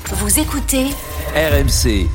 Vous écoutez RMC.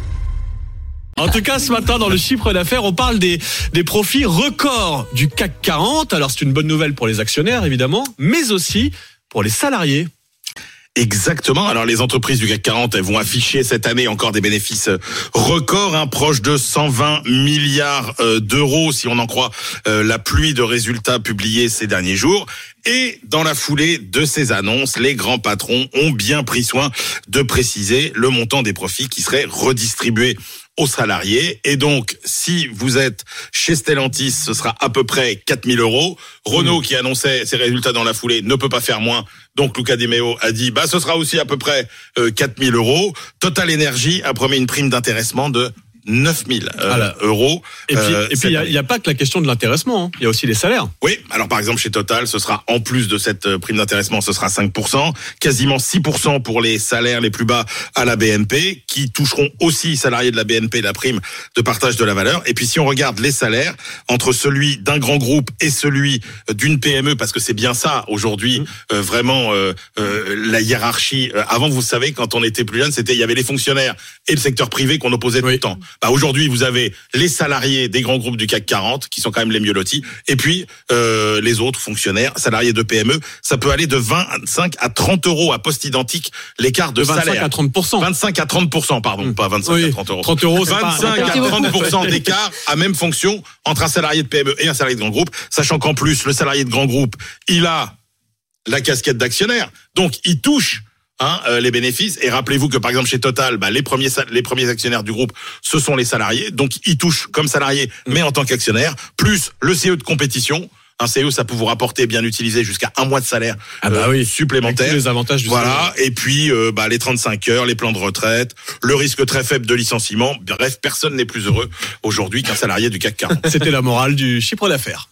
En tout cas, ce matin, dans le chiffre d'affaires, on parle des profits records du CAC 40. Alors, c'est une bonne nouvelle pour les actionnaires, évidemment, mais aussi pour les salariés. Exactement. Alors les entreprises du CAC 40, elles vont afficher cette année encore des bénéfices records, proches de 120 milliards d'euros, si on en croit la pluie de résultats publiés ces derniers jours. Et dans la foulée de ces annonces, les grands patrons ont bien pris soin de préciser le montant des profits qui seraient redistribués aux salariés. Et donc, si vous êtes chez Stellantis, ce sera à peu près 4 000 euros. Renault, qui annonçait ses résultats dans la foulée, ne peut pas faire moins. Donc, Luca De Meo a dit, ce sera aussi à peu près 4 000 euros. Total Energy a promis une prime d'intéressement de 9 000 euros. Et puis, il n'y a pas que la question de l'intéressement, il y a aussi les salaires. Oui, alors par exemple, chez Total, ce sera en plus de cette prime d'intéressement, ce sera 5%, quasiment 6% pour les salaires les plus bas à la BNP, qui toucheront aussi, salariés de la BNP, la prime de partage de la valeur. Et puis si on regarde les salaires, entre celui d'un grand groupe et celui d'une PME, parce que c'est bien ça, aujourd'hui, vraiment, la hiérarchie. Avant, vous savez, quand on était plus jeune, il y avait les fonctionnaires et le secteur privé qu'on opposait tout le temps. Aujourd'hui, vous avez les salariés des grands groupes du CAC 40, qui sont quand même les mieux lotis, et puis les autres fonctionnaires, salariés de PME. Ça peut aller de 25 à 30 euros à poste identique, l'écart de salaire. 25 à 30%, pardon, pas 25 à 30 euros. 30 euros, 25 à 30% d'écart à même fonction entre un salarié de PME et un salarié de grand groupe, sachant qu'en plus, le salarié de grand groupe, il a la casquette d'actionnaire, donc il touche les bénéfices. Et rappelez-vous que par exemple chez Total, les premiers actionnaires du groupe, ce sont les salariés, donc ils touchent comme salariés, mais en tant qu'actionnaires, plus le CE de compétition. Un CE, ça peut vous rapporter, bien utilisé, jusqu'à un mois de salaire supplémentaire. Avec tous les avantages du salaire. Et puis les 35 heures, les plans de retraite, le risque très faible de licenciement. Bref, personne n'est plus heureux aujourd'hui qu'un salarié du CAC 40. C'était la morale du chiffre d'affaires.